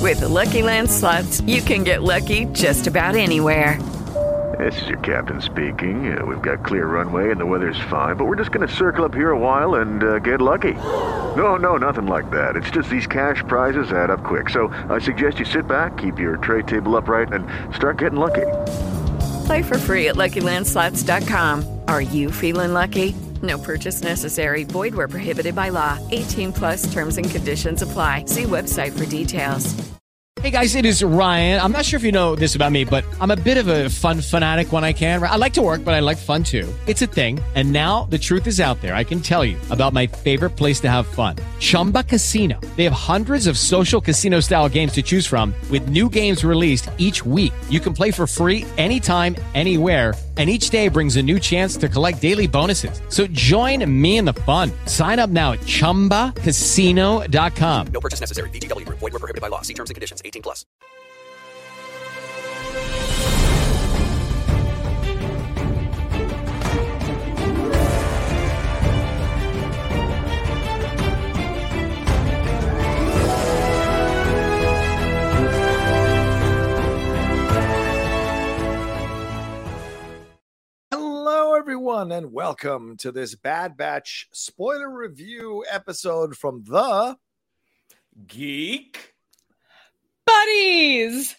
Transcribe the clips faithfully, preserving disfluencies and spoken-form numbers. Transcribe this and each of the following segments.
With the Lucky Land Slots, you can get lucky just about anywhere. This is your captain speaking. Uh, we've got clear runway and the weather's fine, but we're just going to circle up here a while and uh, get lucky. No, no, nothing like that. It's just these cash prizes add up quick. So I suggest you sit back, keep your tray table upright, and start getting lucky. Play for free at Lucky Land Slots dot com. Are you feeling lucky? No purchase necessary. Void where prohibited by law. eighteen plus terms and conditions apply. See website for details. Hey guys, it is Ryan. I'm not sure if you know this about me, but I'm a bit of a fun fanatic when I can. I like to work, but I like fun too. It's a thing. And now the truth is out there. I can tell you about my favorite place to have fun. Chumba Casino. They have hundreds of social casino style games to choose from with new games released each week. You can play for free anytime, anywhere. And each day brings a new chance to collect daily bonuses. So join me in the fun. Sign up now at chumba casino dot com. No purchase necessary. V G W. Void where prohibited by law. See terms and conditions. eighteen plus. Hello, everyone, and welcome to this Bad Batch spoiler review episode from the Geek Buddies.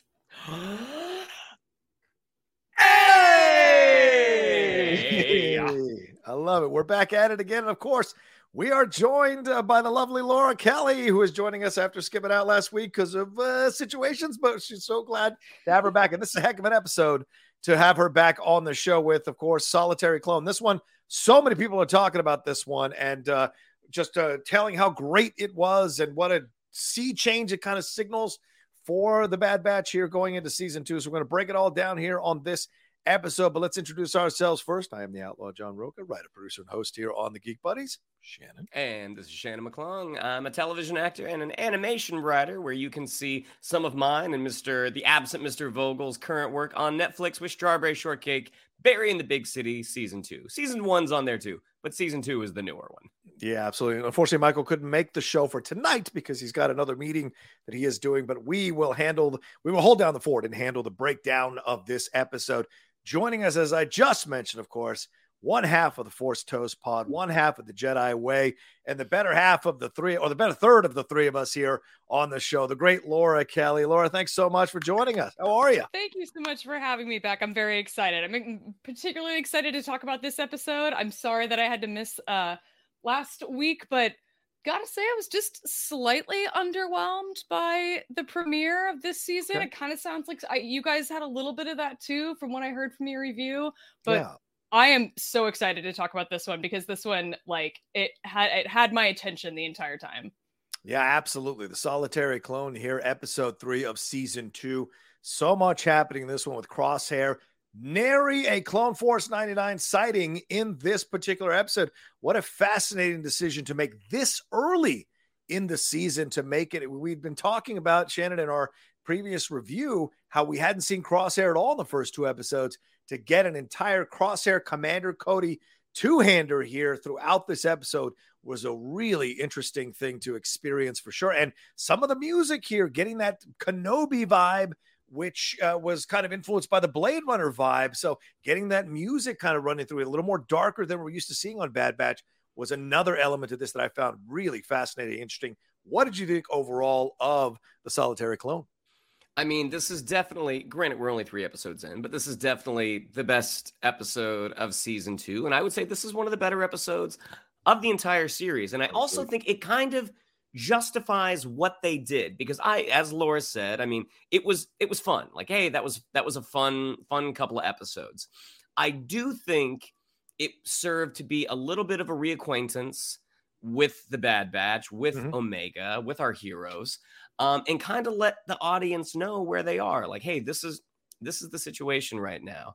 Hey! I love it. We're back at it again. And of course, we are joined uh, by the lovely Laura Kelly, who is joining us after skipping out last week because of uh, situations, but she's so glad to have her back. And this is a heck of an episode to have her back on the show with, of course, Solitary Clone. This one, so many people are talking about this one and uh, just uh, telling how great it was and what a sea change it kind of signals for the Bad Batch here going into season two. So we're going to break it all down here on this episode, but let's introduce ourselves first. I am the Outlaw John Roca, writer, producer, and host here on the Geek Buddies. Shannon. And this is Shannon McClung. I'm a television actor and an animation writer where you can see some of mine and Mister the absent Mister Vogel's current work on Netflix with Strawberry Shortcake, Barry in the Big City, season two. Season one's on there too, but season two is the newer one. Yeah, absolutely. Unfortunately, Michael couldn't make the show for tonight because he's got another meeting that he is doing, but we will handle, we will hold down the fort and handle the breakdown of this episode. Joining us, as I just mentioned, of course, one half of the Force Toast Pod, one half of the Jedi Way, and the better half of the three, or the better third of the three of us here on the show, the great Laura Kelly. Laura, thanks so much for joining us. How are you? Thank you so much for having me back. I'm very excited. I'm particularly excited to talk about this episode. I'm sorry that I had to miss uh, last week, but gotta say I was just slightly underwhelmed by the premiere of this season. Okay. It kind of sounds like I, you guys had a little bit of that too from what I heard from your review, but yeah. I am so excited to talk about this one because this one, like, it had it had my attention the entire time. Yeah, absolutely. The Solitary Clone here, episode three of season two. So much happening in this one with Crosshair. Nary a Clone Force ninety-nine sighting in this particular episode. What a fascinating decision to make this early in the season to make it. We've been talking about, Shannon, in our previous review, how we hadn't seen Crosshair at all in the first two episodes. To get an entire Crosshair Commander Cody two-hander here throughout this episode was a really interesting thing to experience for sure. And some of the music here, getting that Kenobi vibe, which uh, was kind of influenced by the Blade Runner vibe. So getting that music kind of running through it, a little more darker than we're used to seeing on Bad Batch, was another element of this that I found really fascinating, interesting. What did you think overall of the Solitary Clone? I mean, this is definitely, granted, we're only three episodes in, but this is definitely the best episode of season two. And I would say this is one of the better episodes of the entire series. And I also think it kind of justifies what they did, because I, as Laura said, I mean, it was, it was fun. Like, hey, that was, that was a fun, fun couple of episodes. I do think it served to be a little bit of a reacquaintance with the Bad Batch, with mm-hmm. Omega, with our heroes. Um, and kind of let the audience know where they are. Like, hey, this is this is the situation right now.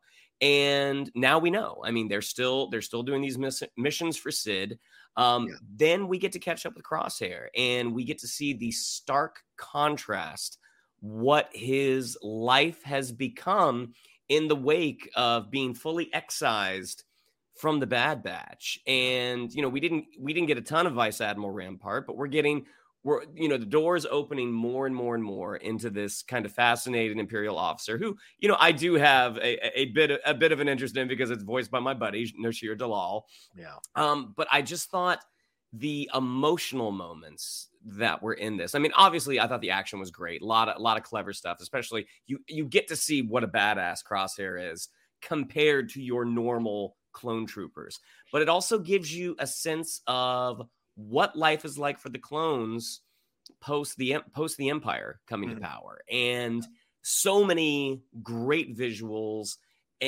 And now we know. I mean, they're still they're still doing these miss- missions for Sid. Um, yeah. Then we get to catch up with Crosshair, and we get to see the stark contrast, what his life has become in the wake of being fully excised from the Bad Batch. And, you know, we didn't we didn't get a ton of Vice Admiral Rampart, but we're getting we're, you know, the doors opening more and more and more into this kind of fascinating Imperial officer who, you know, I do have a, a bit a bit of an interest in because it's voiced by my buddy Noshir Dalal. Yeah. Um, but I just thought the emotional moments that were in this. I mean, obviously, I thought the action was great. A lot of a lot of clever stuff. Especially you you get to see what a badass Crosshair is compared to your normal clone troopers. But it also gives you a sense of what life is like for the clones post the post the Empire coming mm. to power, and so many great visuals,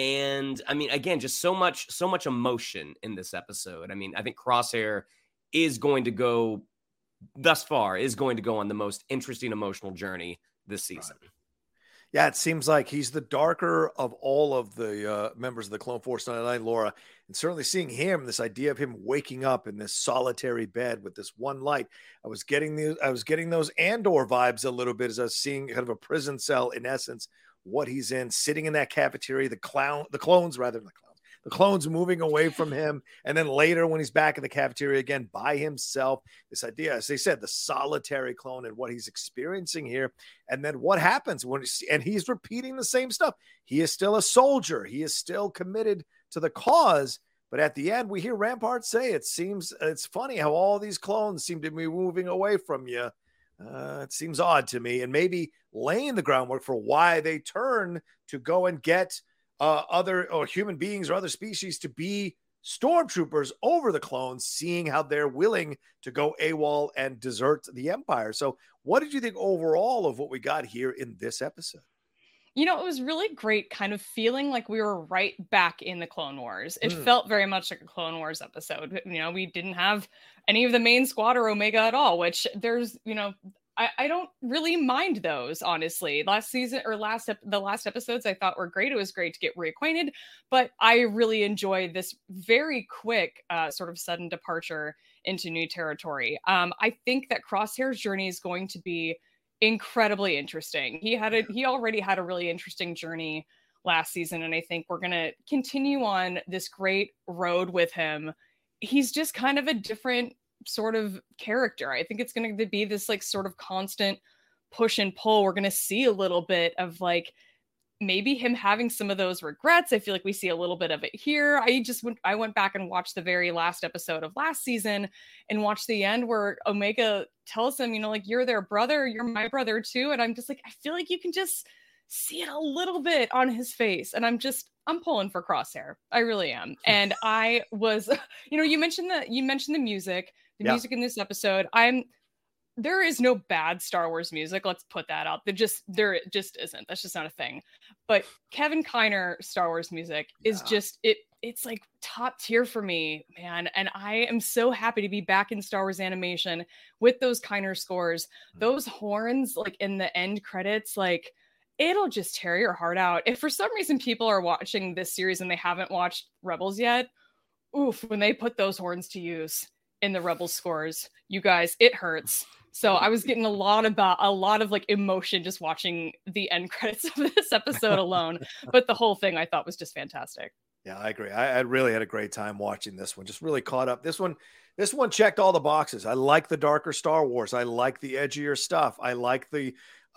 and I mean, again, just so much so much emotion in this episode. I mean, I think Crosshair is going to go thus far is going to go on the most interesting emotional journey this season. Right. Yeah, it seems like he's the darker of all of the uh, members of the Clone Force ninety-nine, Laura. And certainly seeing him, this idea of him waking up in this solitary bed with this one light, I was getting the, I was getting those Andor vibes a little bit as I was seeing kind of a prison cell in essence, what he's in, sitting in that cafeteria, the clown, the clones rather than the clowns. The clones moving away from him. And then later when he's back in the cafeteria again by himself, this idea, as they said, the solitary clone and what he's experiencing here. And then what happens when, and he's repeating the same stuff. He is still a soldier. He is still committed to the cause. But at the end, we hear Rampart say, it seems, it's funny how all these clones seem to be moving away from you. Uh, it seems odd to me. And maybe laying the groundwork for why they turn to go and get Uh, other or human beings or other species to be stormtroopers over the clones, seeing how they're willing to go AWOL and desert the Empire. So what did you think overall of what we got here in this episode? You know, it was really great kind of feeling like we were right back in the Clone Wars. It Mm. felt very much like a Clone Wars episode. You know, we didn't have any of the main squad or Omega at all, which there's, you know, I, I don't really mind those, honestly. Last season or last ep- the last episodes I thought were great. It was great to get reacquainted, but I really enjoyed this very quick uh, sort of sudden departure into new territory. Um, I think that Crosshair's journey is going to be incredibly interesting. He had a he already had a really interesting journey last season, and I think we're going to continue on this great road with him. He's just kind of a different sort of character. I think it's going to be this like sort of constant push and pull. We're going to see a little bit of like maybe him having some of those regrets. I feel like we see a little bit of it here. I just went, I went back and watched the very last episode of last season and watched the end where Omega tells him, you know, like, you're their brother, you're my brother too. And I'm just like, I feel like you can just see it a little bit on his face. And I'm just, I'm pulling for Crosshair. I really am. And I was, you know, you mentioned the, you mentioned the music, the Yeah. music in this episode. I'm, there is no bad Star Wars music. Let's put that out. There just, there just isn't. That's just not a thing. But Kevin Kiner Star Wars music is Yeah. just, it, it's like top tier for me, man. And I am so happy to be back in Star Wars animation with those Kiner scores, those horns, like in the end credits, like, it'll just tear your heart out. If for some reason people are watching this series and they haven't watched Rebels yet, oof, when they put those horns to use in the Rebels scores, you guys, it hurts. So I was getting a lot about a lot of like emotion just watching the end credits of this episode alone. But the whole thing I thought was just fantastic. Yeah, I agree. I, I really had a great time watching this one. Just really caught up. This one, this one checked all the boxes. I like the darker Star Wars. I like the edgier stuff. I like the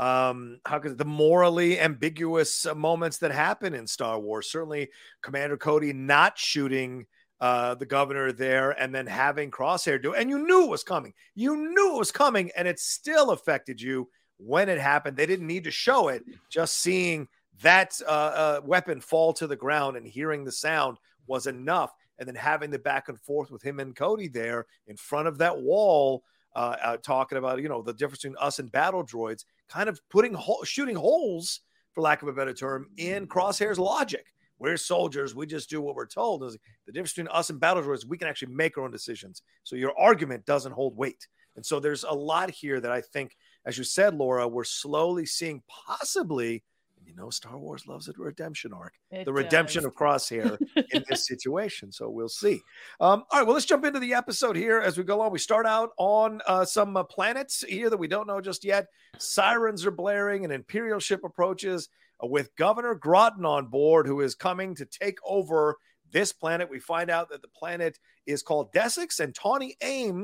um how could the morally ambiguous uh, moments that happen in Star Wars. Certainly Commander Cody not shooting uh the governor there and then having Crosshair do, and you knew it was coming. You knew it was coming, and it still affected you when it happened. They didn't need to show it. Just seeing that uh, uh weapon fall to the ground and hearing the sound was enough. And then having the back and forth with him and Cody there in front of that wall, uh, uh talking about, you know, the difference between us and battle droids, kind of putting ho- shooting holes, for lack of a better term, in Crosshair's logic. We're soldiers, we just do what we're told. The difference between us and battle droids, we can actually make our own decisions. So your argument doesn't hold weight. And so there's a lot here that I think, as you said, Laura, we're slowly seeing possibly, and you know, Star Wars loves a redemption arc, It the redemption does. of Crosshair in this situation. So we'll see. Um, all right, well, let's jump into the episode here as we go on. We start out on uh, some uh, planets here that we don't know just yet. Sirens are blaring, an Imperial ship approaches uh, with Governor Groton on board, who is coming to take over this planet. We find out that the planet is called Desix, and Tawny Ames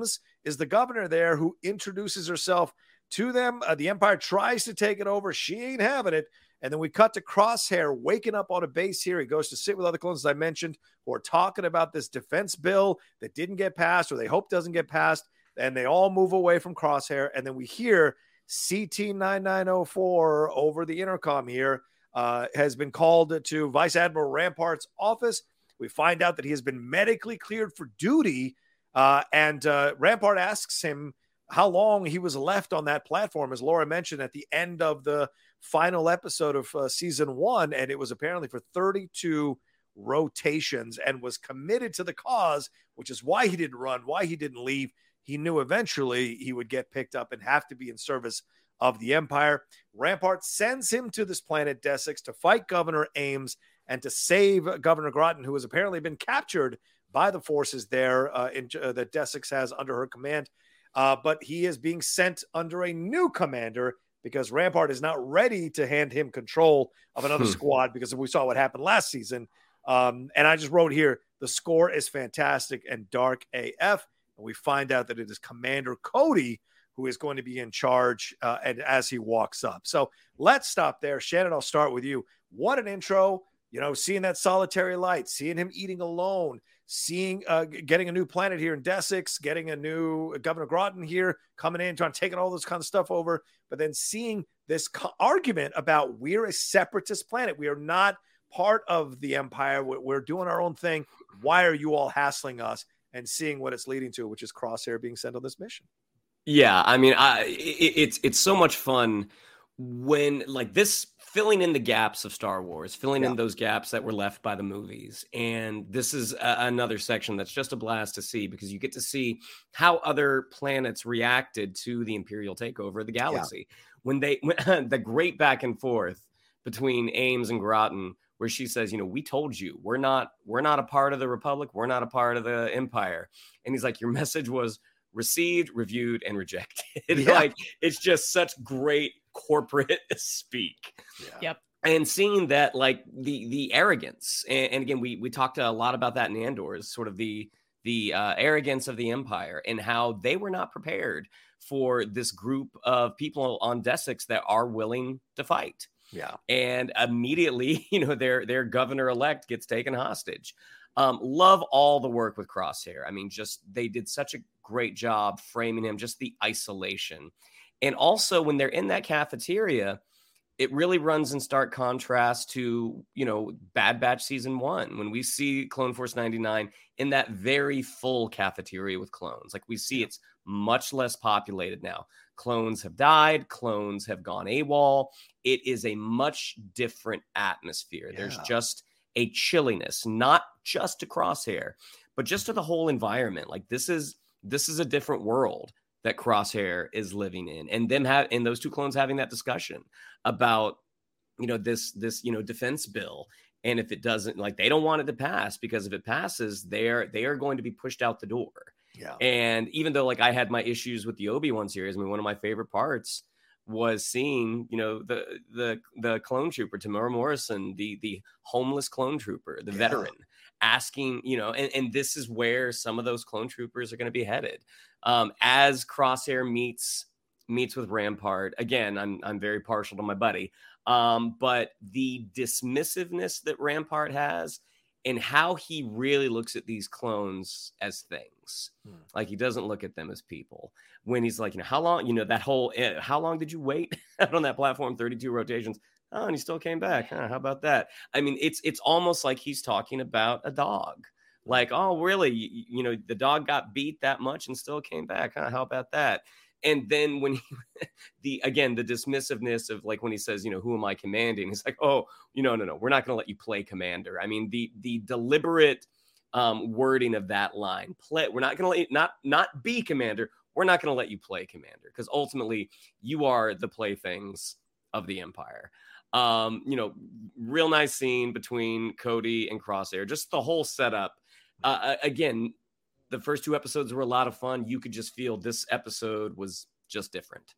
is the governor there who introduces herself to them. Uh, the Empire tries to take it over. She ain't having it. And then we cut to Crosshair waking up on a base here. He goes to sit with other clones, as I mentioned, who are talking about this defense bill that didn't get passed or they hope doesn't get passed. And they all move away from Crosshair. And then we hear C T nine nine oh four over the intercom here uh, has been called to Vice Admiral Rampart's office. We find out that he has been medically cleared for duty. Uh, and uh, Rampart asks him how long he was left on that platform, as Laura mentioned at the end of the final episode of uh, season one. And it was apparently for thirty-two rotations and was committed to the cause, which is why he didn't run, why he didn't leave. He knew eventually he would get picked up and have to be in service of the Empire. Rampart sends him to this planet, Desix, to fight Governor Ames and to save Governor Groton, who has apparently been captured by the forces there uh, in, uh, that Desix has under her command. Uh, but he is being sent under a new commander because Rampart is not ready to hand him control of another Hmm. squad because we saw what happened last season. Um, and I just wrote here, the score is fantastic and dark A F. And we find out that it is Commander Cody who is going to be in charge uh, and as he walks up. So let's stop there. Shannon, I'll start with you. What an intro. You know, seeing that solitary light, seeing him eating alone, seeing, uh, getting a new planet here in Desix, getting a new Governor Groton here, coming in, trying to take all this kind of stuff over, but then seeing this co- argument about we're a separatist planet. We are not part of the Empire. We're, we're doing our own thing. Why are you all hassling us? And seeing what it's leading to, which is Crosshair being sent on this mission. Yeah, I mean, I, it, it's it's so much fun when like this filling in the gaps of Star Wars, filling Yeah. in those gaps that were left by the movies. And this is a, another section that's just a blast to see because you get to see how other planets reacted to the Imperial takeover of the galaxy. When they when, the great back and forth between Ames and Groton, where she says, you know, we told you we're not we're not a part of the Republic. We're not a part of the Empire. And he's like, your message was received, reviewed, and rejected. Yeah. Like, it's just such great corporate speak. Yeah. Yep. And seeing that, like the the arrogance, and, and again, we we talked a lot about that in Andor's, sort of the the uh, arrogance of the Empire and how they were not prepared for this group of people on Desix that are willing to fight. Yeah. And immediately, you know, their their governor-elect gets taken hostage. Um, love all the work with Crosshair. I mean, just they did such a great job framing him, just the isolation. And also when they're in that cafeteria, it really runs in stark contrast to, you know, Bad Batch season one, when we see Clone Force ninety-nine in that very full cafeteria with clones. Like we see it's much less populated now. Clones have died. Clones have gone AWOL. It is a much different atmosphere. Yeah. There's just a chilliness, not just to Crosshair, but just to the whole environment. Like this is this is a different world that Crosshair is living in, and them have and those two clones having that discussion about, you know, this this you know defense bill, and if it doesn't, like they don't want it to pass because if it passes, they're they are going to be pushed out the door. Yeah. And even though like I had my issues with the Obi-Wan series, I mean, one of my favorite parts was seeing, you know, the the the clone trooper, Tamora Morrison, the the homeless clone trooper, the Yeah. veteran, asking, you know, and, and this is where some of those clone troopers are going to be headed. Um, as Crosshair meets meets with Rampart, again, I'm I'm very partial to my buddy, um, but the dismissiveness that Rampart has and how he really looks at these clones as things. Hmm. Like he doesn't look at them as people. When he's like, you know, how long, you know, that whole, uh, how long did you wait out on that platform? thirty-two rotations. Oh, and he still came back. Huh, how about that? I mean, it's it's almost like he's talking about a dog. Like, oh, really? You, you know, the dog got beat that much and still came back. Huh? How about that? And then when he, the again, the dismissiveness of like when he says, you know, who am I commanding? He's like, oh, you know, no, no, we're not going to let you play commander. I mean, the the deliberate um, wording of that line, play. We're not going to let you, not not be commander. We're not going to let you play commander because ultimately you are the playthings of the Empire. Um, you know, real nice scene between Cody and Crosshair. Just the whole setup. Uh, again, the first two episodes were a lot of fun. You could just feel this episode was just different.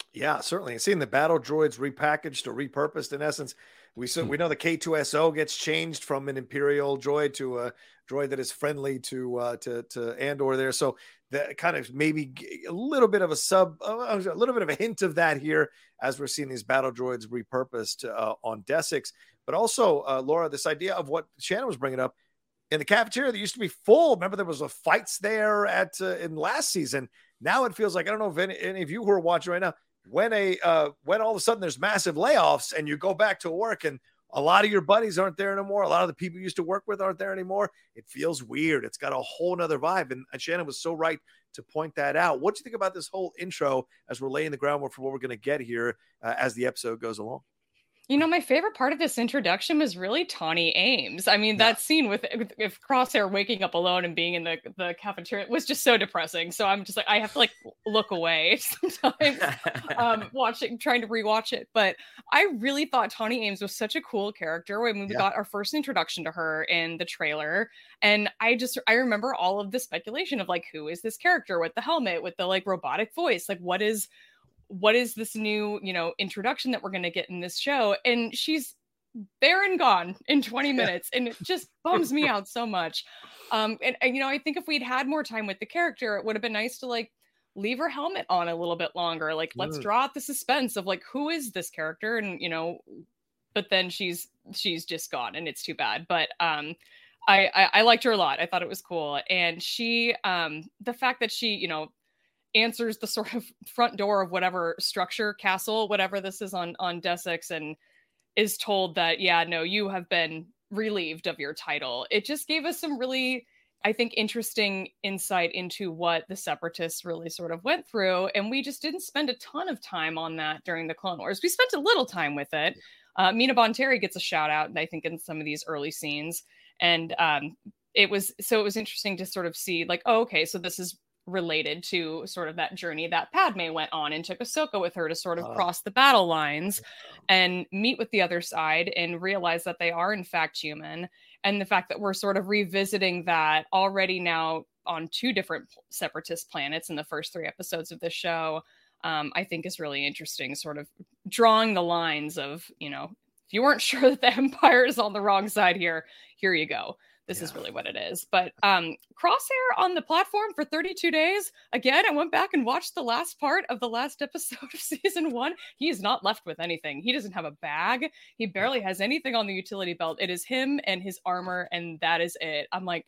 Yeah, certainly. And seeing the battle droids repackaged or repurposed, in essence, we so we know the K two S O gets changed from an Imperial droid to a droid that is friendly to uh, to to Andor there. So that kind of maybe a little bit of a sub, a little bit of a hint of that here as we're seeing these battle droids repurposed uh, on Desix. But also, uh, Laura, this idea of what Shannon was bringing up in the cafeteria that used to be full. Remember, there was a fights there at uh, in last season. Now it feels like, I don't know if any, any of you who are watching right now, when a uh, when all of a sudden there's massive layoffs and you go back to work and a lot of your buddies aren't there anymore, a lot of the people you used to work with aren't there anymore, it feels weird. It's got a whole nother vibe. And Shannon was so right to point that out. What do you think about this whole intro as we're laying the groundwork for what we're going to get here uh, as the episode goes along? You know, my favorite part of this introduction was really Tawny Ames. I mean, yeah. that scene with, with if Crosshair waking up alone and being in the, the cafeteria was just so depressing. So I'm just like, I have to like look away sometimes um, watching, trying to rewatch it. But I really thought Tawny Ames was such a cool character when we yeah. got our first introduction to her in the trailer. And I just, I remember all of the speculation of like, who is this character with the helmet, with the like robotic voice? Like, what is... what is this new, you know, introduction that we're going to get in this show? And she's there and gone in twenty minutes. And it just bums me out so much. Um, and, and, you know, I think if we'd had more time with the character, it would have been nice to like leave her helmet on a little bit longer. Like, mm. let's draw out the suspense of like, who is this character? And, you know, but then she's, she's just gone and it's too bad. But um, I, I, I liked her a lot. I thought it was cool. And she, um, the fact that she, you know, answers the sort of front door of whatever structure, castle, whatever this is on, on Desix, and is told that, yeah, no, you have been relieved of your title. It just gave us some really, I think, interesting insight into what the Separatists really sort of went through. And we just didn't spend a ton of time on that during the Clone Wars. We spent a little time with it. Uh, Mina Bonteri gets a shout out, I think, in some of these early scenes. And um, it was, so it was interesting to sort of see like, oh, okay, so this is related to sort of that journey that Padme went on and took Ahsoka with her to sort of uh, cross the battle lines and meet with the other side and realize that they are in fact human. And the fact that we're sort of revisiting that already now on two different Separatist planets in the first three episodes of this show, um, I think is really interesting, sort of drawing the lines of, you know, if you weren't sure that the Empire is on the wrong side here, here you go. This yeah. is really what it is. But um, Crosshair on the platform for thirty-two days. Again, I went back and watched the last part of the last episode of season one. He is not left with anything. He doesn't have a bag. He barely has anything on the utility belt. It is him and his armor, and that is it. I'm like,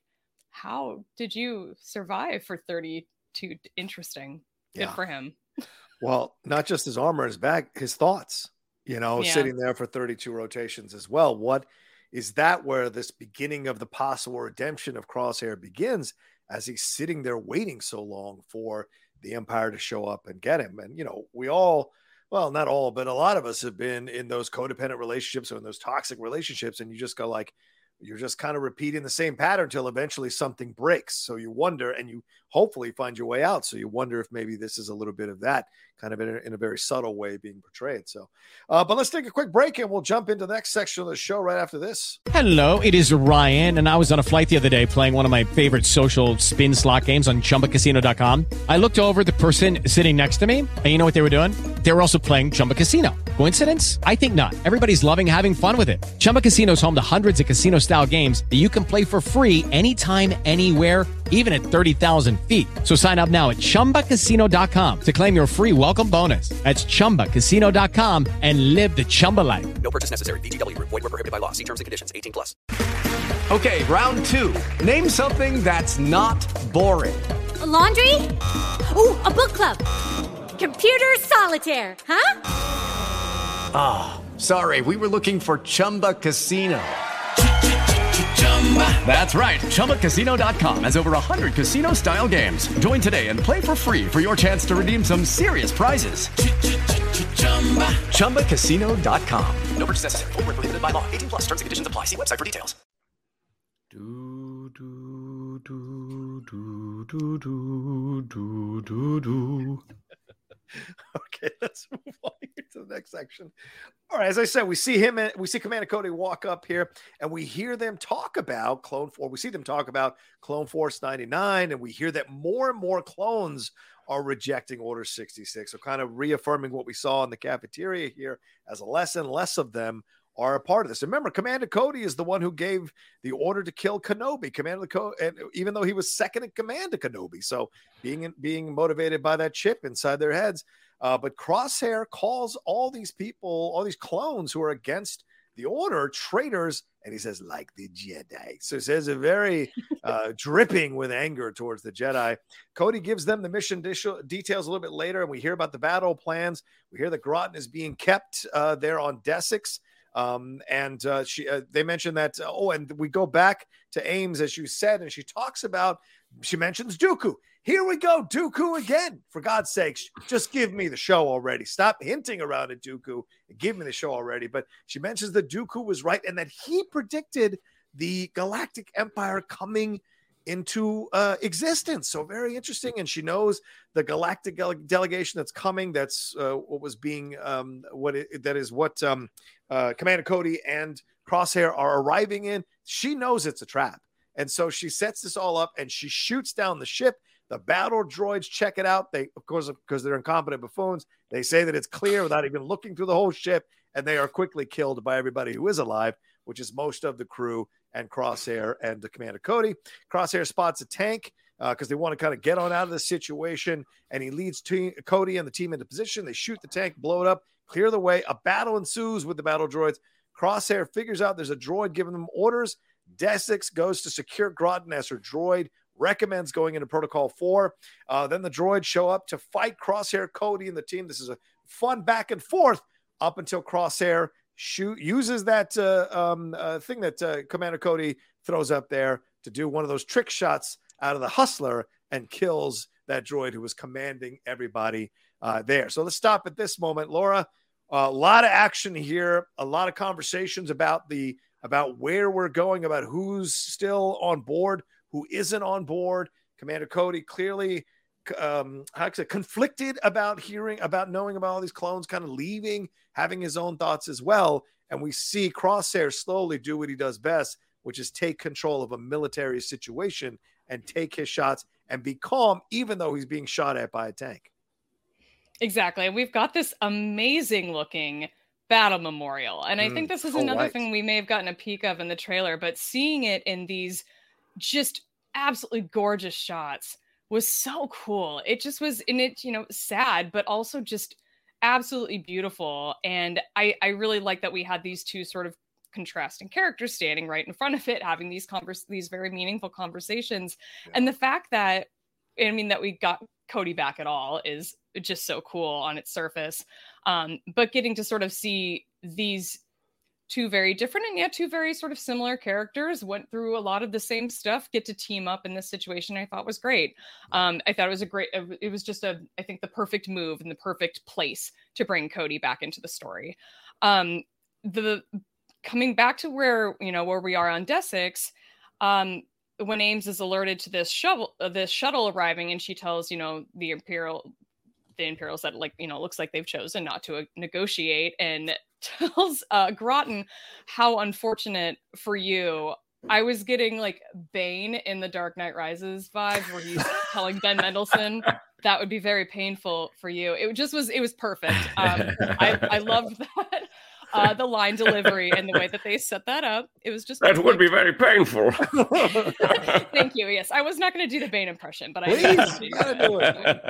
how did you survive for thirty-two? Interesting. Good yeah. for him. Well, not just his armor, his bag, his thoughts, you know, yeah. sitting there for thirty-two rotations as well. What is that where this beginning of the possible redemption of Crosshair begins, as he's sitting there waiting so long for the Empire to show up and get him? And, you know, we all, well, not all, but a lot of us have been in those codependent relationships or in those toxic relationships. And you just go like, you're just kind of repeating the same pattern until eventually something breaks. So you wonder, and you hopefully find your way out. So you wonder if maybe this is a little bit of that kind of in a, in a very subtle way being portrayed. So, uh, but let's take a quick break and we'll jump into the next section of the show right after this. Hello, it is Ryan. And I was on a flight the other day playing one of my favorite social spin slot games on chumba casino dot com. I looked over at the person sitting next to me and you know what they were doing? They were also playing Chumba Casino. Coincidence? I think not. Everybody's loving having fun with it. Chumba Casino is home to hundreds of casino-style games that you can play for free anytime, anywhere, even at thirty thousand feet. So sign up now at chumba casino dot com to claim your free welcome bonus. That's chumba casino dot com and live the Chumba life. No purchase necessary. V G W. Void where prohibited by law. See terms and conditions. eighteen plus. Okay, round two. Name something that's not boring. A laundry? Ooh, a book club. Computer solitaire, huh? Ah, oh, sorry. We were looking for Chumba Casino. That's right. chumba casino dot com has over one hundred casino-style games. Join today and play for free for your chance to redeem some serious prizes. chumba casino dot com. No purchase necessary. Void where prohibited by law. eighteen plus. Terms and conditions apply. See website for details. Do do do do do do do do do. Okay, let's move on here to the next section. All right, as I said, we see him, and we see Commander Cody walk up here, and we hear them talk about Clone Force. We see them talk about Clone Force ninety-nine, and we hear that more and more clones are rejecting Order sixty-six. So kind of reaffirming what we saw in the cafeteria here as a lesson. Less of them are a part of this. Remember, Commander Cody is the one who gave the order to kill Kenobi. Commander Cody, and even though he was second in command to Kenobi, so being being motivated by that chip inside their heads. Uh, but Crosshair calls all these people, all these clones who are against the order, traitors, and he says, like the Jedi. So he says a very uh, dripping with anger towards the Jedi. Cody gives them the mission de- details a little bit later, and we hear about the battle plans. We hear that Groton is being kept uh, there on Desix. Um, and uh, she, uh, they mentioned that, uh, oh, and we go back to Ames, as you said, and she talks about, she mentions Dooku. Here we go, Dooku again. For God's sakes, just give me the show already. Stop hinting around at Dooku and give me the show already. But she mentions that Dooku was right and that he predicted the Galactic Empire coming into uh, existence. So very interesting. And she knows the Galactic delegation that's coming. That's uh, what was being, um, what it, that is what um, uh, Commander Cody and Crosshair are arriving in. She knows it's a trap. And so she sets this all up and she shoots down the ship. The battle droids check it out. They, of course, because they're incompetent buffoons, they say that it's clear without even looking through the whole ship, and they are quickly killed by everybody who is alive, which is most of the crew and Crosshair and the Commander Cody. Crosshair spots a tank because uh, they want to kind of get on out of the situation, and he leads te- Cody and the team into position. They shoot the tank, blow it up, clear the way. A battle ensues with the battle droids. Crosshair figures out there's a droid giving them orders. Desix goes to secure Groton as her droid recommends going into Protocol four. Uh, then the droids show up to fight Crosshair, Cody, and the team. This is a fun back and forth up until Crosshair shoot uses that uh, um, uh, thing that uh, Commander Cody throws up there to do one of those trick shots out of the Hustler and kills that droid who was commanding everybody uh, there. So let's stop at this moment. Laura, a lot of action here, a lot of conversations about the about where we're going, about who's still on board, who isn't on board. Commander Cody clearly um, how can I say, conflicted about hearing, about knowing about all these clones, kind of leaving, having his own thoughts as well. And we see Crosshair slowly do what he does best, which is take control of a military situation and take his shots and be calm, even though he's being shot at by a tank. Exactly. And we've got this amazing looking battle memorial. And I mm, think this is another right. thing we may have gotten a peek of in the trailer, but seeing it in these just absolutely gorgeous shots was so cool. It just was in it, you know, sad, but also just absolutely beautiful. And I, I really like that we had these two sort of contrasting characters standing right in front of it, having these converse, these very meaningful conversations. Yeah. And the fact that, I mean, that we got Cody back at all is just so cool on its surface. Um, but getting to sort of see these two very different and yet two very sort of similar characters went through a lot of the same stuff, get to team up in this situation, I thought was great. Um, I thought it was a great, it was just a, I think the perfect move and the perfect place to bring Cody back into the story. Um, the coming back to where, you know, where we are on Desix, um, when Ames is alerted to this shuttle, uh, this shuttle arriving, and she tells, you know, the Imperial, the Imperials that, like, you know, it looks like they've chosen not to uh, negotiate, and tells uh, Groton, how unfortunate for you. I was getting like Bane in the Dark Knight Rises vibes, where he's telling Ben Mendelsohn that would be very painful for you. It just was, it was perfect. Um, I, I loved that. Uh, the line delivery and the way that they set that up. It was just... That perfect. Would be very painful. Thank you. Yes, I was not going to do the Bane impression, but I... Please, you gotta do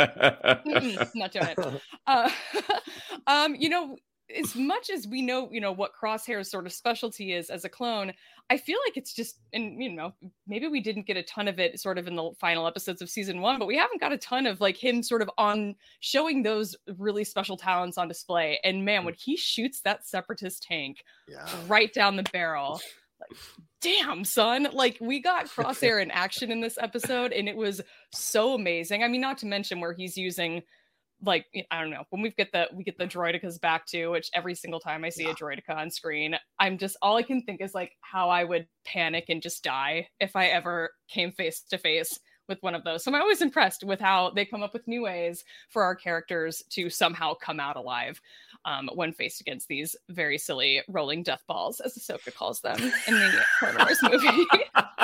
it. Not doing it. Uh, um, you know, as much as we know, you know, what Crosshair's sort of specialty is as a clone, I feel like it's just, and you know, maybe we didn't get a ton of it sort of in the final episodes of season one, but we haven't got a ton of like him sort of on showing those really special talents on display. And man, when he shoots that Separatist tank yeah. right down the barrel, like, damn, son, like we got Crosshair in action in this episode, and it was so amazing. I mean, not to mention where he's using, like, I don't know, when we get the we get the droidicas back too, which every single time I see yeah. a droidica on screen, I'm just, all I can think is like how I would panic and just die if I ever came face to face with one of those. So I'm always impressed with how they come up with new ways for our characters to somehow come out alive um, when faced against these very silly rolling death balls, as Ahsoka calls them in the Clone Wars movie.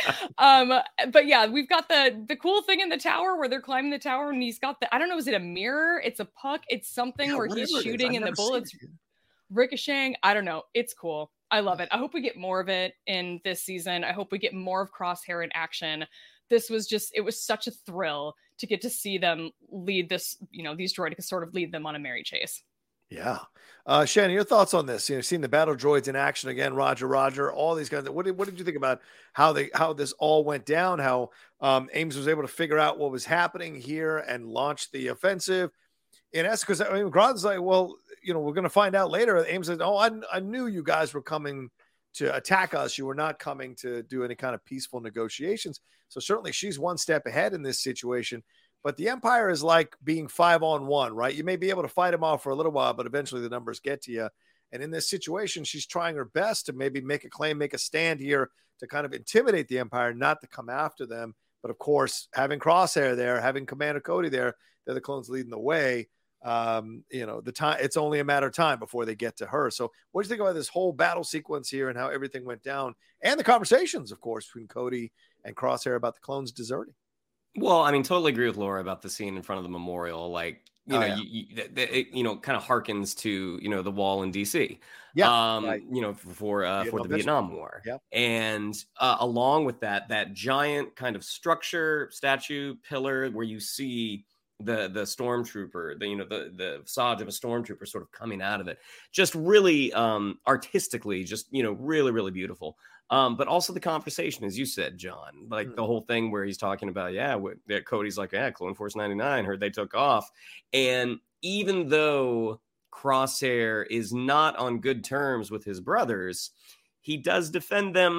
um, but yeah, we've got the the cool thing in the tower where they're climbing the tower, and he's got the I don't know, is it a mirror? It's a puck. It's something Yeah, where he's whatever it is. shooting I've and the never seen bullets it. ricocheting. I don't know. It's cool. I love it. I hope we get more of it in this season. I hope we get more of Crosshair in action. This was just, it was such a thrill to get to see them lead this, you know, these droids sort of lead them on a merry chase. Yeah. Uh, Shannon, your thoughts on this? You know, seeing the battle droids in action again, Roger, Roger, all these guys. What did, what did you think about how they, how this all went down, how um, Ames was able to figure out what was happening here and launch the offensive? In essence, because I mean, Grodd's like, well, you know, we're going to find out later. Ames said, oh, I, I knew you guys were coming to attack us. You were not coming to do any kind of peaceful negotiations. So certainly she's one step ahead in this situation. But the Empire is like being five on one, right? You may be able to fight them off for a little while, but eventually the numbers get to you. And in this situation, she's trying her best to maybe make a claim, make a stand here to kind of intimidate the Empire, not to come after them. But of course, having Crosshair there, having Commander Cody there, they're the clones leading the way. Um, you know, the time, it's only a matter of time before they get to her. So what do you think about this whole battle sequence here and how everything went down, and the conversations, of course, between Cody and Crosshair about the clones deserting? Well, I mean, totally agree with Laura about the scene in front of the memorial. Like, you Oh, know, yeah. you, you, it, you know, kind of harkens to, you know, the wall in D C. Yeah, Um, right. you know, for uh, for Vietnam the veteran. Vietnam War. Yep. And uh, along with that, that giant kind of structure, statue, pillar, where you see the the stormtrooper, the you know the the visage of a stormtrooper sort of coming out of it, just really um artistically, just you know, really really beautiful. Um, but also the conversation, as you said, John, like Mm. the whole thing where he's talking about, yeah, what, that Cody's like, yeah, Clone Force ninety-nine, heard they took off. And even though Crosshair is not on good terms with his brothers, he does defend them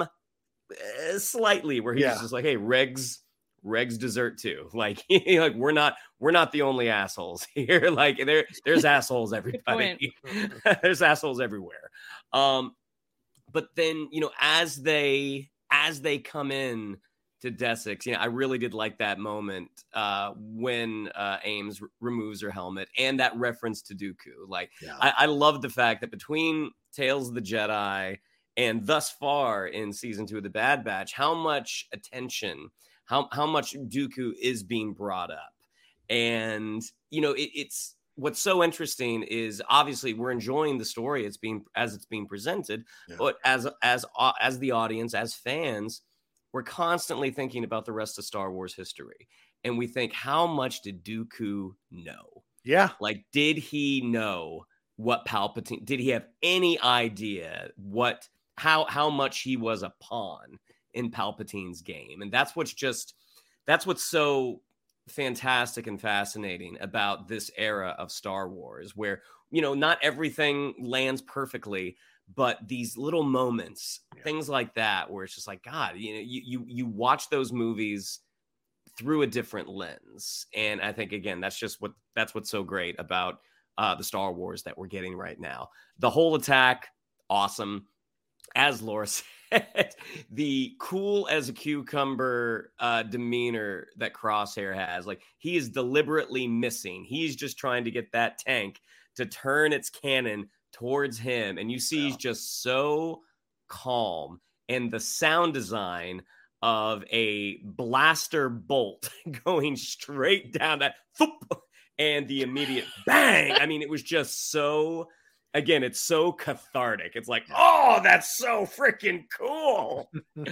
uh, slightly, where he's Yeah. just like, hey, Regs, Regs desert too. Like, like we're not, we're not the only assholes here. Like there, there's assholes, everybody. There's assholes everywhere. Um, but then, you know, as they, as they come in to Desix, you know, I really did like that moment uh, when uh, Ames r- removes her helmet, and that reference to Dooku. Like, Yeah. I, I love the fact that between Tales of the Jedi and thus far in season two of The Bad Batch, how much attention, how how much Dooku is being brought up. And, you know, it, it's what's so interesting is obviously we're enjoying the story it's being as it's being presented, Yeah. but as as uh, as the audience, as fans, we're constantly thinking about the rest of Star Wars history. And we think, how much did Dooku know? Yeah. Like, did he know what Palpatine, did he have any idea what, how, how much he was a pawn in Palpatine's game? And that's what's just, that's what's so fantastic and fascinating about this era of Star Wars, where, you know, not everything lands perfectly, but these little moments, Yeah. things like that, where it's just like, God, you know, you, you, you watch those movies through a different lens. And I think, again, that's just what, that's what's so great about uh, the Star Wars that we're getting right now. The whole attack, awesome. As Laura said, the cool as a cucumber uh, demeanor that Crosshair has, like he is deliberately missing. He's just trying to get that tank to turn its cannon towards him. And you see, Yeah. he's just so calm. And the sound design of a blaster bolt going straight down that thump, and the immediate bang. I mean, it was just so, again, it's so cathartic. It's like, oh, that's so freaking cool.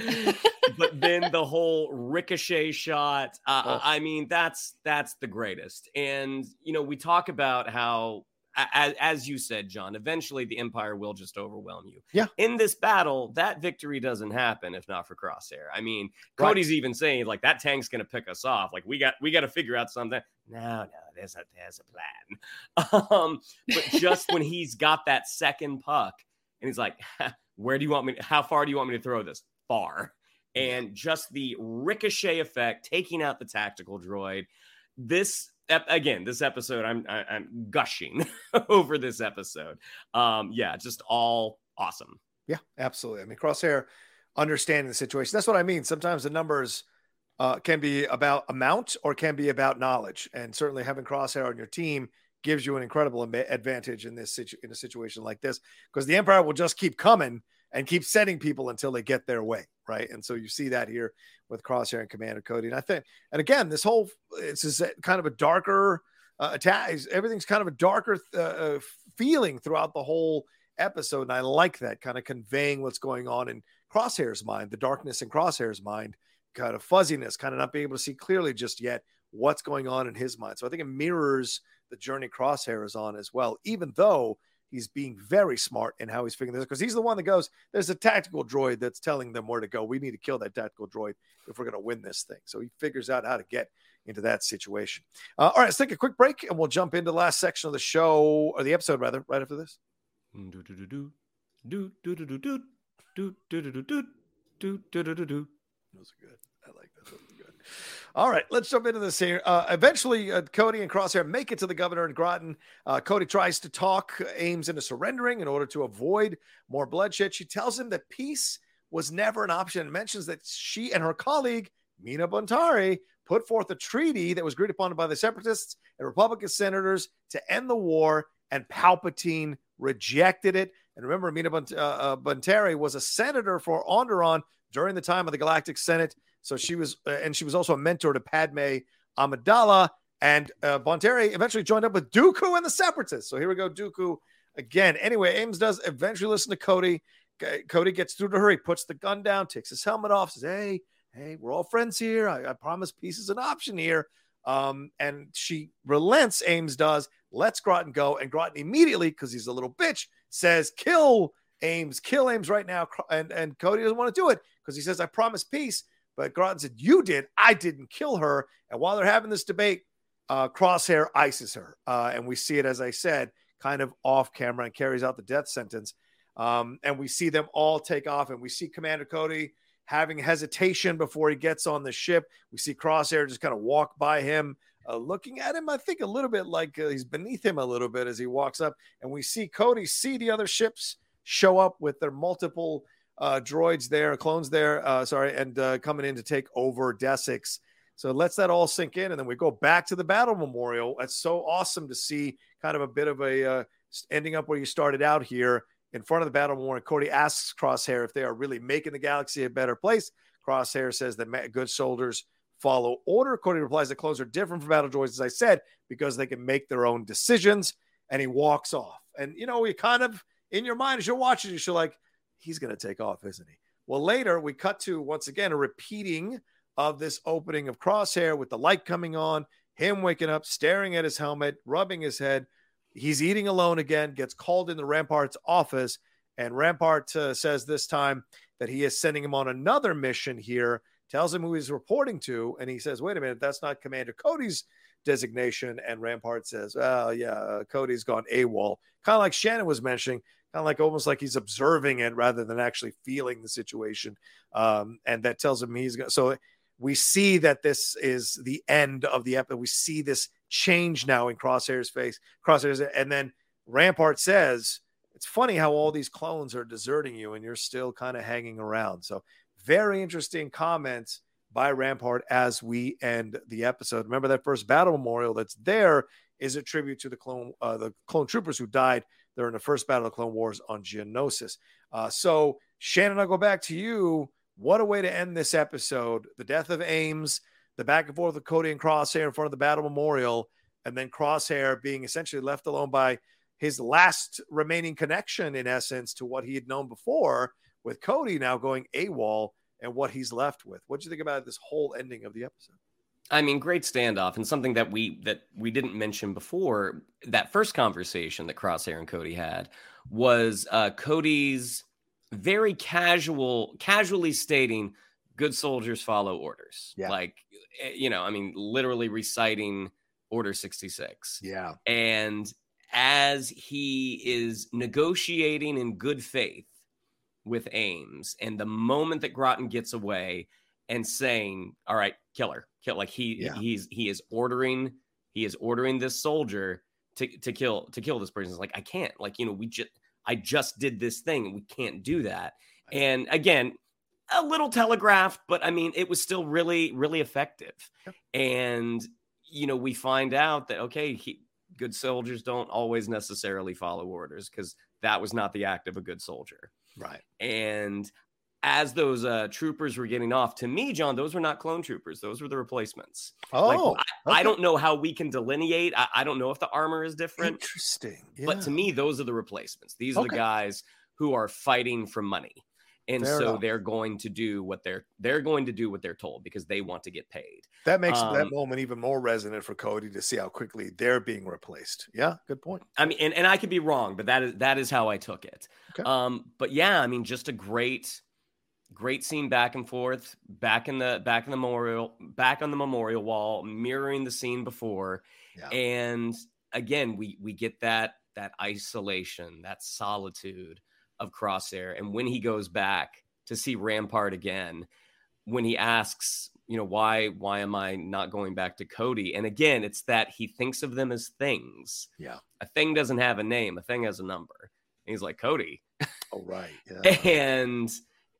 But then the whole ricochet shot, uh, Oh. I mean, that's that's the greatest. And, you know, we talk about how, as, as you said, John, eventually the Empire will just overwhelm you. Yeah. In this battle, that victory doesn't happen if not for Crosshair. I mean, Right. Cody's even saying, like, that tank's going to pick us off. Like, we got we got to figure out something. No, no, there's a, there's a plan. Um, but just when he's got that second puck and he's like, where do you want me? How far do you want me to throw this? Far. And just the ricochet effect, taking out the tactical droid. This, ep- again, this episode, I'm, I, I'm gushing over this episode. Um, yeah, just all awesome. Yeah, absolutely. I mean, Crosshair understanding the situation. That's what I mean. Sometimes the numbers uh, can be about amount or can be about knowledge. And certainly having Crosshair on your team gives you an incredible am- advantage in this situ- in a situation like this, because the Empire will just keep coming and keep setting people until they get their way, right? And so you see that here with Crosshair and Commander Cody. And I think, and again, this whole, it's just kind of a darker uh, attack. Everything's kind of a darker uh, feeling throughout the whole episode. And I like that, kind of conveying what's going on in Crosshair's mind, the darkness in Crosshair's mind, kind of fuzziness, kind of not being able to see clearly just yet what's going on in his mind. So I think it mirrors the journey Crosshair is on as well, even though he's being very smart in how he's figuring this, because he's the one that goes, there's a tactical droid that's telling them where to go. We need to kill that tactical droid if we're going to win this thing. So he figures out how to get into that situation. Uh, all right, let's take a quick break and we'll jump into the last section of the show, or the episode rather, right after this. Do do do do do do do do do do do do do do do do do. Those are good. I like that. Those are good. All right, let's jump into this here. Uh, eventually, uh, Cody and Crosshair make it to the governor in Groton. Uh, Cody tries to talk Ames into surrendering in order to avoid more bloodshed. She tells him that peace was never an option and mentions that she and her colleague, Mina Bontari, put forth a treaty that was agreed upon by the Separatists and Republican senators to end the war, and Palpatine rejected it. And remember, Mina Bont- uh, uh, Bontari was a senator for Onderon during the time of the Galactic Senate. So she was, uh, and she was also a mentor to Padme Amidala. And uh, Bontari eventually joined up with Dooku and the Separatists. So here we go, Dooku again. Anyway, Ames does eventually listen to Cody. C- Cody gets through to her. He puts the gun down, takes his helmet off, says, hey, hey, we're all friends here. I, I promise peace is an option here. Um, and she relents, Ames does, lets Groton go. And Groton immediately, because he's a little bitch, says, kill Ames, kill Ames right now. And, and Cody doesn't want to do it because he says, I promise peace. But Groton said, you did. I didn't kill her. And while they're having this debate, uh, Crosshair ices her. Uh, and we see it, as I said, kind of off camera, and carries out the death sentence. Um, and we see them all take off. And we see Commander Cody having hesitation before he gets on the ship. We see Crosshair just kind of walk by him, uh, looking at him, I think, a little bit like uh, he's beneath him a little bit as he walks up. And we see Cody see the other ships show up with their multiple uh, droids there, clones there, uh, sorry, and uh, coming in to take over Desix. So it lets that all sink in. And then we go back to the battle memorial. It's so awesome to see kind of a bit of a uh, ending up where you started out here in front of the battle memorial. Cody asks Crosshair if they are really making the galaxy a better place. Crosshair says that good soldiers follow order. Cody replies that clones are different from battle droids, as I said, because they can make their own decisions. And he walks off. And, you know, we kind of, in your mind, as you're watching, you're like, he's going to take off, isn't he? Well, later we cut to, once again, a repeating of this opening of Crosshair with the light coming on, him waking up, staring at his helmet, rubbing his head. He's eating alone again, gets called into Rampart's office, and Rampart uh, says this time that he is sending him on another mission here, tells him who he's reporting to, and he says, wait a minute, that's not Commander Cody's designation. And Rampart says, oh, yeah, uh, Cody's gone AWOL. Kind of like Shannon was mentioning, kind of like almost like he's observing it rather than actually feeling the situation. Um, and that tells him he's going to. So we see that this is the end of the episode. We see this change now in Crosshair's face. Crosshair's, and then Rampart says, it's funny how all these clones are deserting you and you're still kind of hanging around. So very interesting comments by Rampart as we end the episode. Remember, that first battle memorial that's there is a tribute to the clone, uh, the clone troopers who died during the first battle of the Clone Wars on Geonosis. Uh, so Shannon, I'll go back to you. What a way to end this episode. The death of Ames, the back and forth with Cody and Crosshair in front of the battle memorial, and then Crosshair being essentially left alone by his last remaining connection, in essence, to what he had known before, with Cody now going AWOL and what he's left with. What do you think about this whole ending of the episode? I mean, great standoff, and something that we that we didn't mention before. That first conversation that Crosshair and Cody had was uh, Cody's very casual, casually stating, "Good soldiers follow orders." Yeah. Like, you know, I mean, literally reciting Order sixty-six. Yeah. And as he is negotiating in good faith with Ames, and the moment that Groton gets away and saying, all right, kill her, kill, like he, yeah. he's, he is ordering, he is ordering this soldier to, to kill, to kill this person. It's like, I can't, like, you know, we just, I just did this thing and we can't do that. And again, a little telegraphed, but I mean, it was still really, really effective. Yep. And, you know, we find out that, okay, he, good soldiers don't always necessarily follow orders, because that was not the act of a good soldier. Right. And as those uh, troopers were getting off, to me, John, those were not clone troopers. Those were the replacements. Oh, like, I, okay. I don't know how we can delineate. I, I don't know if the armor is different. Interesting. Yeah. But to me, those are the replacements. These are Okay. the guys who are fighting for money. And Fair so enough. they're going to do what they're they're going to do what they're told because they want to get paid. That makes Um, that moment even more resonant for Cody to see how quickly they're being replaced. Yeah, good point. I mean, and, and I could be wrong, but that is that is how I took it. Okay. Um, but yeah, I mean, just a great, great scene back and forth, back in the back in the memorial, back on the memorial wall, mirroring the scene before. Yeah. And again, we we get that that isolation, that solitude of Crosshair. And when he goes back to see Rampart again, when he asks, you know, why why am I not going back to Cody? And again, it's that he thinks of them as things. Yeah. A thing doesn't have a name, a thing has a number. And he's like, Cody. Oh, right. Yeah. And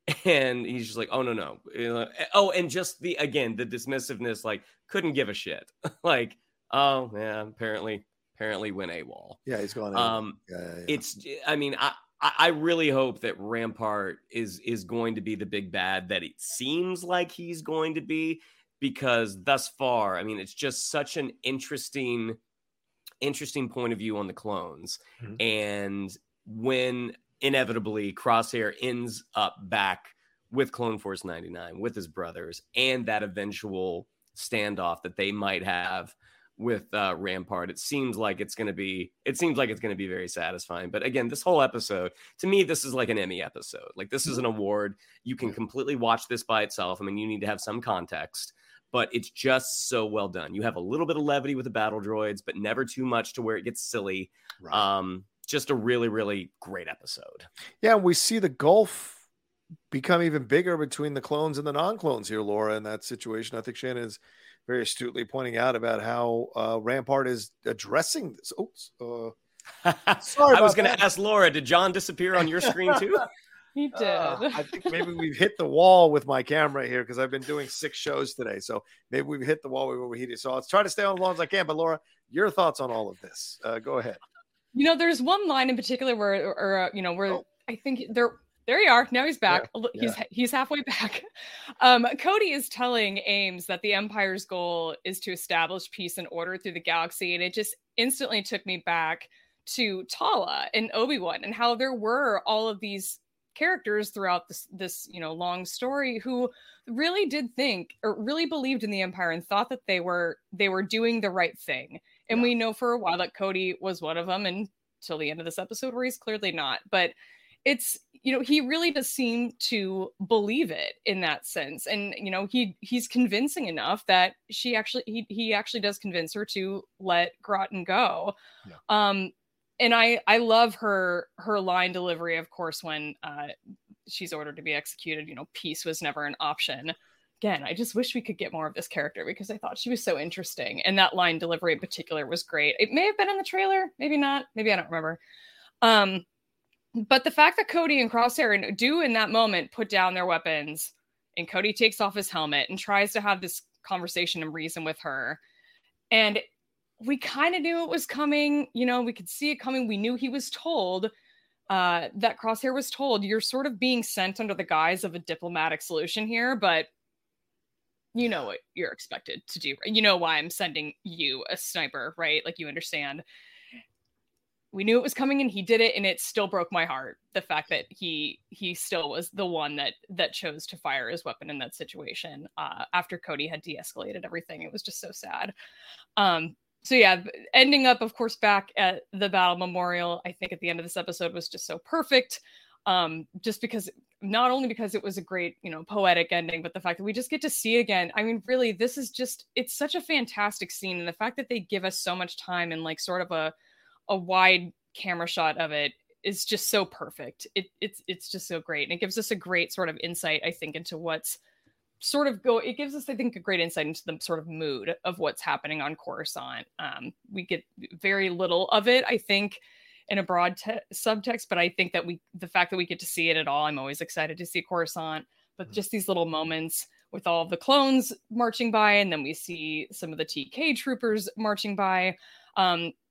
and he's just like, oh no, no. You know, oh, and just the again, the dismissiveness, like, couldn't give a shit. Like, oh yeah, apparently, apparently went AWOL. Yeah, he's going. Um yeah, yeah, yeah. it's I mean, I I really hope that Rampart is is going to be the big bad that it seems like he's going to be, because thus far, I mean, it's just such an interesting, interesting point of view on the clones. Mhm. And when inevitably Crosshair ends up back with Clone Force ninety-nine, with his brothers, and that eventual standoff that they might have with uh, Rampart, it seems like it's going to be, it seems like it's going to be very satisfying. But again, this whole episode, to me, this is like an Emmy episode. Like, this is an award. You can completely watch this by itself. I mean, you need to have some context, but it's just so well done. You have a little bit of levity with the battle droids, but never too much to where it gets silly. Right. Um, just a really, really great episode. Yeah, we see the gulf become even bigger between the clones and the non-clones here, Laura, in that situation. I think Shannon is very astutely pointing out about how uh, Rampart is addressing this. Oops. Uh, sorry I was about going that. to ask Laura, did John disappear on your screen too? He did. Uh, I think maybe we've hit the wall with my camera here because I've been doing six shows today. So maybe we've hit the wall. We were heated. So I'll try to stay on as long as I can. But Laura, your thoughts on all of this? Uh, go ahead. You know, there's one line in particular where, or, uh, you know, where Oh. I think there, there you are. Now he's back. Yeah, He's yeah. he's halfway back. Um, Cody is telling Ames that the Empire's goal is to establish peace and order through the galaxy, and it just instantly took me back to Tala and Obi-Wan and how there were all of these characters throughout this this you know long story who really did think or really believed in the Empire and thought that they were they were doing the right thing. And Yeah. we know for a while that Cody was one of them, until the end of this episode where he's clearly not. But it's, you know, he really does seem to believe it in that sense. And, you know, he he's convincing enough that she actually he he actually does convince her to let Groton go. Yeah. Um and I I love her her line delivery, of course, when uh she's ordered to be executed. You know, peace was never an option. Again, I just wish we could get more of this character because I thought she was so interesting. And that line delivery in particular was great. It may have been in the trailer, maybe not, maybe I don't remember. Um, but the fact that Cody and Crosshair do in that moment put down their weapons, and Cody takes off his helmet and tries to have this conversation and reason with her. And we kind of knew it was coming, you know, we could see it coming. We knew he was told uh, that Crosshair was told, you're sort of being sent under the guise of a diplomatic solution here, but you know what you're expected to do. You know why I'm sending you a sniper, right? Like, you understand. We knew it was coming and he did it, and it still broke my heart. The fact that he he still was the one that that chose to fire his weapon in that situation uh, after Cody had de-escalated everything. It was just so sad. Um, so yeah, ending up, of course, back at the Battle Memorial, I think at the end of this episode was just so perfect. Um, just because, not only because it was a great, you know, poetic ending, but the fact that we just get to see again. I mean, really, this is just, it's such a fantastic scene. And the fact that they give us so much time and like sort of a, a wide camera shot of it is just so perfect. It, it's, it's just so great. And it gives us a great sort of insight, I think, into what's sort of go, it gives us, I think, a great insight into the sort of mood of what's happening on Coruscant. Um, we get very little of it, I think, in a broad te- subtext, but I think that we, the fact that we get to see it at all, I'm always excited to see Coruscant, but just these little moments with all of the clones marching by, and then we see some of the T K troopers marching by. Um,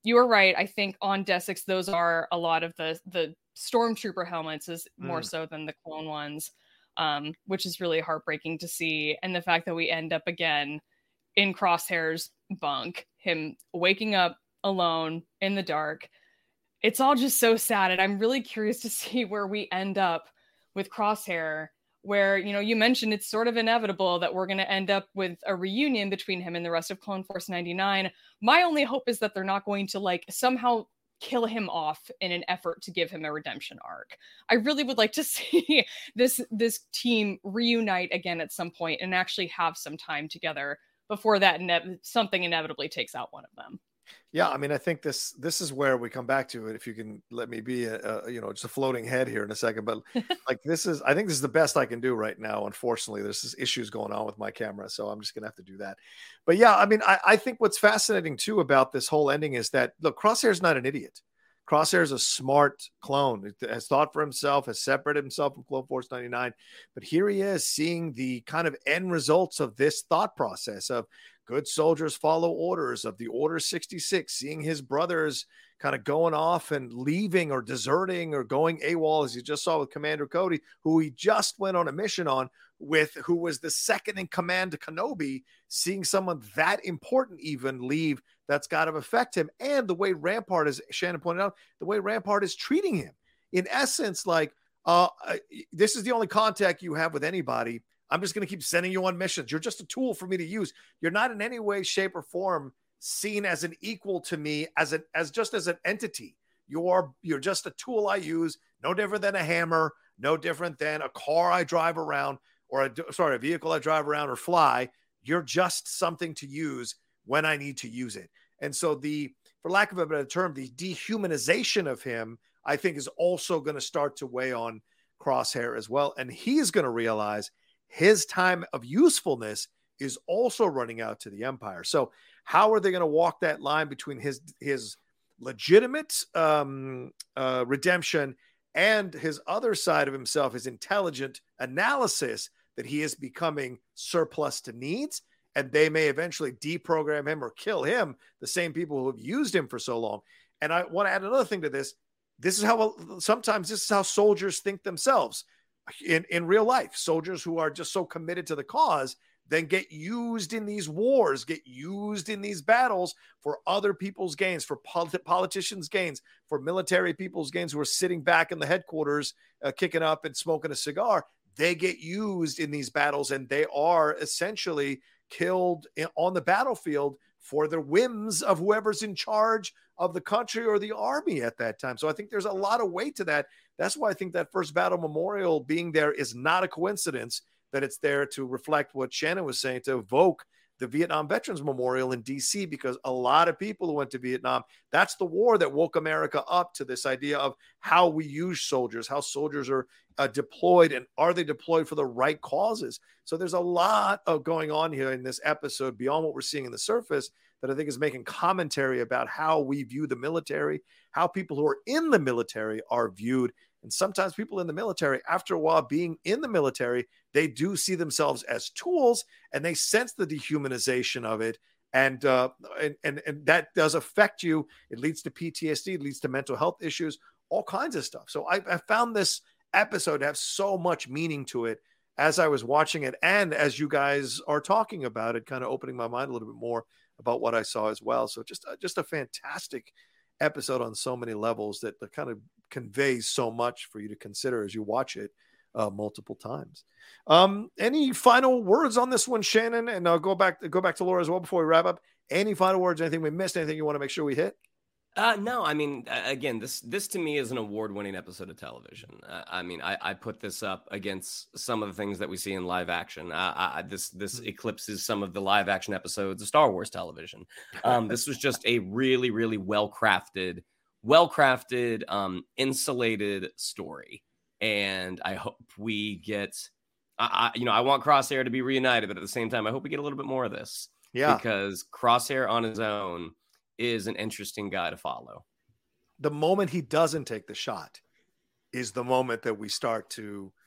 you were right. I think on Desix, those are a lot of the the Stormtrooper helmets is more Mm. so than the clone ones, um, which is really heartbreaking to see. And the fact that we end up again in Crosshair's bunk, him waking up alone in the dark. It's all just so sad. And I'm really curious to see where we end up with Crosshair, where, you know, you mentioned it's sort of inevitable that we're going to end up with a reunion between him and the rest of Clone Force ninety-nine. My only hope is that they're not going to like somehow kill him off in an effort to give him a redemption arc. I really would like to see this this team reunite again at some point and actually have some time together before that ine- something inevitably takes out one of them. Yeah, I mean, I think this this is where we come back to it. If you can let me be a, a you know just a floating head here in a second, but like this is, I think this is the best I can do right now. Unfortunately, there's this issues going on with my camera, so I'm just gonna have to do that. But yeah, I mean, I, I think what's fascinating too about this whole ending is that look, Crosshair's not an idiot. Crosshair is a smart clone, has thought for himself, has separated himself from Clone Force ninety-nine. But here he is seeing the kind of end results of this thought process of good soldiers follow orders, of the Order sixty-six, seeing his brothers kind of going off and leaving or deserting or going AWOL, as you just saw with Commander Cody, who he just went on a mission on with, who was the second in command to Kenobi, seeing someone that important even leave. That's got to affect him. And the way Rampart, as Shannon pointed out, the way Rampart is treating him. In essence, like, uh, this is the only contact you have with anybody. I'm just going to keep sending you on missions. You're just a tool for me to use. You're not in any way, shape, or form seen as an equal to me, as an as just as an entity. You're you're just a tool I use, no different than a hammer, no different than a car I drive around, or a sorry, a vehicle I drive around or fly. You're just something to use when I need to use it. And so the, for lack of a better term, the dehumanization of him, I think, is also going to start to weigh on Crosshair as well. And he's going to realize his time of usefulness is also running out to the Empire. So how are they going to walk that line between his, his legitimate um, uh, redemption and his other side of himself, his intelligent analysis that he is becoming surplus to needs? And they may eventually deprogram him or kill him, the same people who have used him for so long. And I want to add another thing to this. This is how, sometimes this is how soldiers think themselves in, in real life. Soldiers who are just so committed to the cause then get used in these wars, get used in these battles for other people's gains, for polit- politicians' gains, for military people's gains who are sitting back in the headquarters, uh, kicking up and smoking a cigar. They get used in these battles, and they are essentially killed in, on the battlefield for the whims of whoever's in charge of the country or the army at that time. So I think there's a lot of weight to that. That's why I think that first battle memorial being there is not a coincidence, that it's there to reflect what Shannon was saying, to evoke the Vietnam Veterans Memorial in D C, because a lot of people who went to Vietnam, that's the war that woke America up to this idea of how we use soldiers, how soldiers are uh, deployed, and are they deployed for the right causes? So there's a lot of going on here in this episode beyond what we're seeing in the surface that I think is making commentary about how we view the military, how people who are in the military are viewed. And sometimes people in the military, after a while being in the military, they do see themselves as tools, and they sense the dehumanization of it. And, uh, and, and, and that does affect you. It leads to P T S D, it leads to mental health issues, all kinds of stuff. So I, I found this episode to have so much meaning to it as I was watching it. And as you guys are talking about it, kind of opening my mind a little bit more about what I saw as well. So just, just a fantastic episode on so many levels that, that kind of conveys so much for you to consider as you watch it uh, multiple times. Um, any final words on this one, Shannon? And I'll go back, go back to Laura as well before we wrap up. Any final words? Anything we missed? Anything you want to make sure we hit? Uh, no, I mean, again, this this to me is an award-winning episode of television. Uh, I mean, I, I put this up against some of the things that we see in live action. Uh, I, this this eclipses some of the live action episodes of Star Wars television. Um, this was just a really, really well-crafted, well-crafted, um, insulated story. And I hope we get, I, I, you know, I want Crosshair to be reunited, but at the same time, I hope we get a little bit more of this. Yeah. Because Crosshair on his own is an interesting guy to follow. The moment he doesn't take the shot is the moment that we start to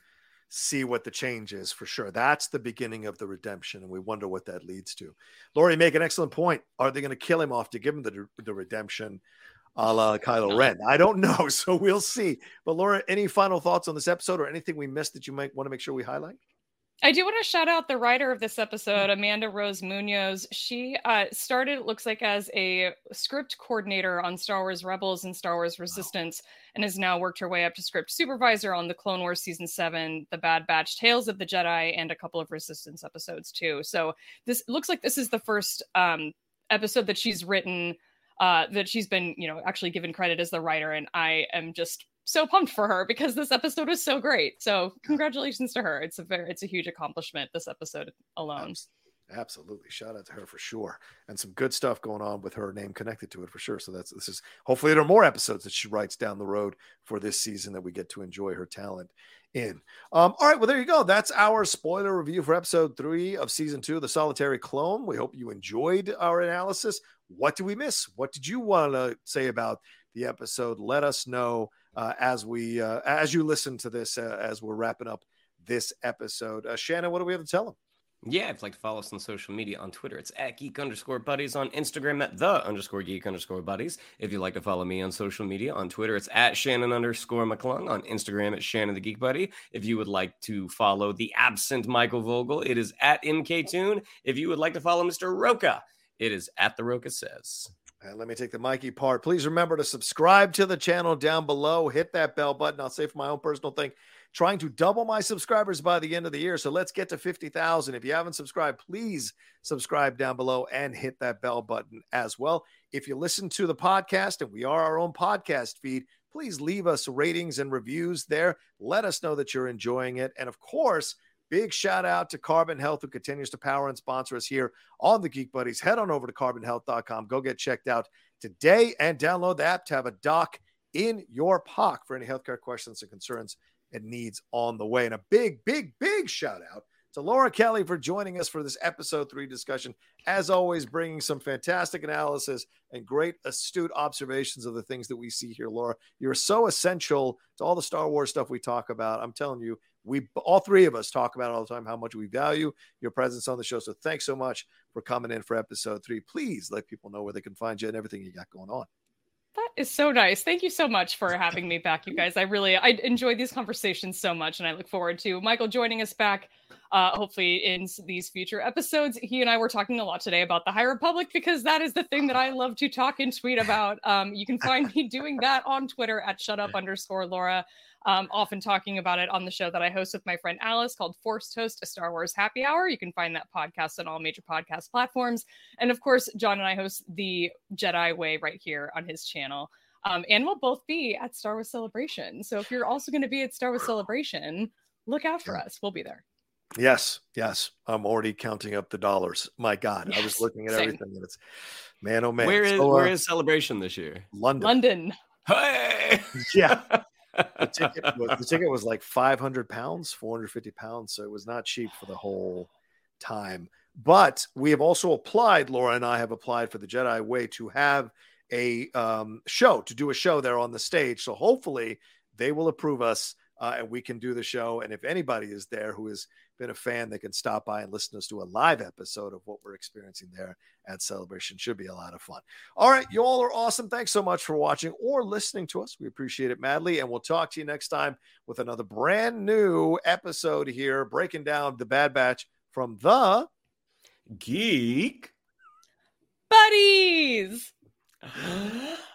see what the change is for sure. That's the beginning of the redemption, and we wonder what that leads to. Laura, you make an excellent point. Are they going to kill him off to give him the, the redemption a la Kylo Ren? I don't know, so we'll see. But Laura, any final thoughts on this episode or anything we missed that you might want to make sure we highlight? I do want to shout out the writer of this episode, Amanda Rose Munoz. She uh, started, it looks like, as a script coordinator on Star Wars Rebels and Star Wars Resistance, wow. and has now worked her way up to script supervisor on the Clone Wars Season seven, The Bad Batch, Tales of the Jedi, and a couple of Resistance episodes, too. So this looks like this is the first um, episode that she's written, uh, that she's been, you know, actually given credit as the writer, and I am just so pumped for her because this episode is so great. So congratulations to her. It's a very, it's a huge accomplishment, this episode alone. Absolutely. Shout out to her for sure. And some good stuff going on with her name connected to it for sure. So that's, this is, hopefully there are more episodes that she writes down the road for this season that we get to enjoy her talent in. Um, all right. Well, there you go. That's our spoiler review for episode three of season two, The Solitary Clone. We hope you enjoyed our analysis. What did we miss? What did you want to say about the episode? Let us know uh, as we uh, as you listen to this uh, as we're wrapping up this episode. Uh, Shannon, what do we have to tell them? Yeah, if you'd like to follow us on social media, on Twitter, it's at geek underscore buddies, on Instagram at the underscore geek underscore buddies. If you'd like to follow me on social media, on Twitter, it's at Shannon underscore McClung, on Instagram, it's Shannon the Geek Buddy. If you would like to follow the absent Michael Vogel, it is at M K Toon. If you would like to follow Mister Roca, it is at the Roca Says. And let me take the Mikey part. Please remember to subscribe to the channel down below. Hit that bell button. I'll say for my own personal thing, trying to double my subscribers by the end of the year. So let's get to fifty thousand. If you haven't subscribed, please subscribe down below and hit that bell button as well. If you listen to the podcast, and we are our own podcast feed, please leave us ratings and reviews there. Let us know that you're enjoying it. And of course, big shout out to Carbon Health, who continues to power and sponsor us here on the Geek Buddies. Head on over to carbon health dot com. Go get checked out today and download the app to have a doc in your pocket for any healthcare questions and concerns and needs on the way. And a big, big, big shout out to Laura Kelly for joining us for this episode three discussion. As always, bringing some fantastic analysis and great astute observations of the things that we see here. Laura, you're so essential to all the Star Wars stuff we talk about. I'm telling you, we all three of us talk about all the time how much we value your presence on the show. So thanks so much for coming in for episode three. Please let people know where they can find you and everything you got going on. That is so nice. Thank you so much for having me back, you guys. I really, I enjoy these conversations so much, and I look forward to Michael joining us back, uh, hopefully in these future episodes. He and I were talking a lot today about the High Republic, because that is the thing that I love to talk and tweet about. Um, you can find me doing that on Twitter at shutup underscore Laura. Um, often talking about it on the show that I host with my friend Alice called Forced Toast, a Star Wars Happy Hour. You can find that podcast on all major podcast platforms. And of course, John and I host the Jedi Way right here on his channel. Um, and we'll both be at Star Wars Celebration. So if you're also going to be at Star Wars Celebration, look out for us. We'll be there. Yes, yes. I'm already counting up the dollars. My God, yes, I was looking at same. everything, and it's man, oh man. Where is so, uh, where is Celebration this year? London. London. Hey! Yeah. The ticket, was, the ticket was like five hundred pounds, four hundred fifty pounds. So it was not cheap for the whole time. But we have also applied, Laura and I have applied for the Jedi Way to have a um, show, to do a show there on the stage. So hopefully they will approve us uh, and we can do the show. And if anybody is there who has been a fan, they can stop by and listen to us do a live episode of what we're experiencing there at Celebration. Should be a lot of fun. All right, you all are awesome. Thanks so much for watching or listening to us. We appreciate it madly, and we'll talk to you next time with another brand new episode here, breaking down The Bad Batch from the Geek Buddies.